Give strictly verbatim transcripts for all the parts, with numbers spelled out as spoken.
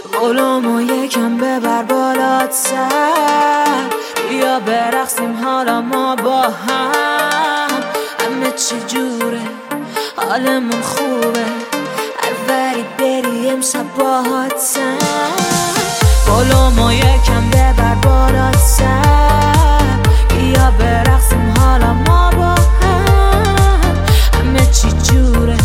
قولمو یکم ببر بالاتر، بیا برقصیم حالا ما با هم. همه چی جوره، حالمون خوبه، هر وری بری امشب باهاتم. قولمو یکم ببر بالاتر، بیا برقصیم حالا ما با هم. همه چی جوره،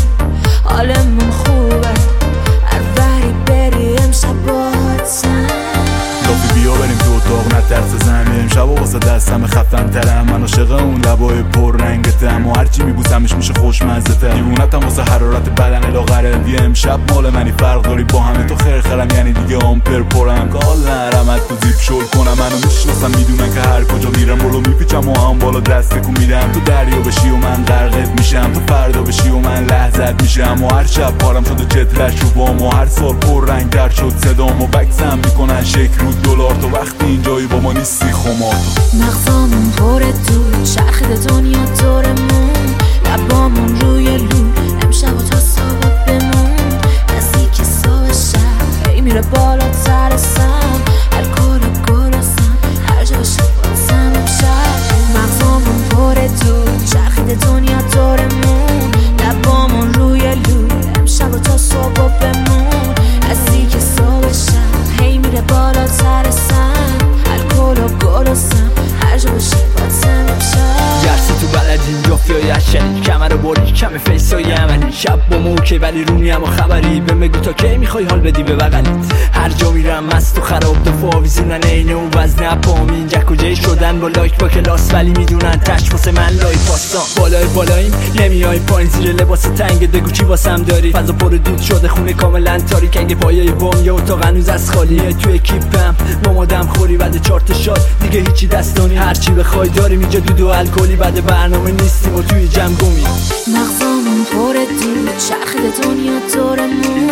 حالمون خوبه، هر وری بری امشب باهاتم. لافی بیا بریم تو اتاق نترس زن، امشب واسه دستم خفن ترم. من عاشق اون لبای پر رنگتم و هرچی میبوسمش میشه خوشمزه تر. دیوونتم واسه حرارت بدن لاغره، دیگه امشب مال منی، فرق داری با همه. تو خرخرم یعنی دیگه آمپر پرم، کال نرم از تو زیپ شل کنم. منو میشناسم میدونن که هر کجا میرم بولو میپیچم و هم بالا دست کو میدم. تو دریا بشی و من غرقت میشم، تو فردا بشی و من لحظت میشم. و هر شب پارم شده چترش رو بام، و هر سال پر رنگ در شد صدام. و بکسم میکنن شک رو دلار، تو وقتی اینجایی با ما نیستی خمار. مغزامون پره تو چرخیده دنیا دورمون، لبامون روی لو امشب و تا صبح بمون. نزدیک صبح شب هی میره بالاتر سم، الکل و گلستم هر جا بشه بازم امشب. مغزامون پره تو چرخیده دنیا دورمون، لبامون روی لو امشب و تا صبح بمون. نزدیک صبح شب هی میره بالاتر سم، الکل و گلستم هر جا بشه بازم امشب. گرسی تو بلدین جافی های اشنی، کمر بردی کم فیس های عملی. شب با موکه ولی رونی هم و خبری، به مگو تا کی میخوای حال بدی به بغلیت. هر جا میرم مست و خراب دفاع آویزونن اینه و وزن اپامی. اینجا کجای شدن با لایک با کلاس، ولی میدونن تش واسه من لای پاستان. بالای بالاییم نمیای پایین، زیر لباس تنگ بگو چی واسم داری. فضا پر دود شده خونه کاملا تاریک، اگه پایه بام یا اتاق هنوز از خالیه. تو اکیپم مامادم خوری بعد چهار تا شات دیگه هیچی دستانی. هرچی بخوای داریم اینجا دود و الکلی، بعد برنامه نیستیم و توی جمع. مغزامون پره دود چرخیده دنیا دورمون،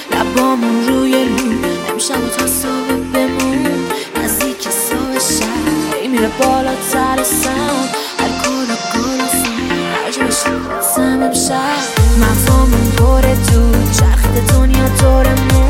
لبامون روی لو امشب و تا صبح بمون. نزدیک صبح شب هی میره بالاتر سم، الکل و گلستم هر جا بشه بازم امشب. مغزامون پره دود چرخیده دنیا دورمون،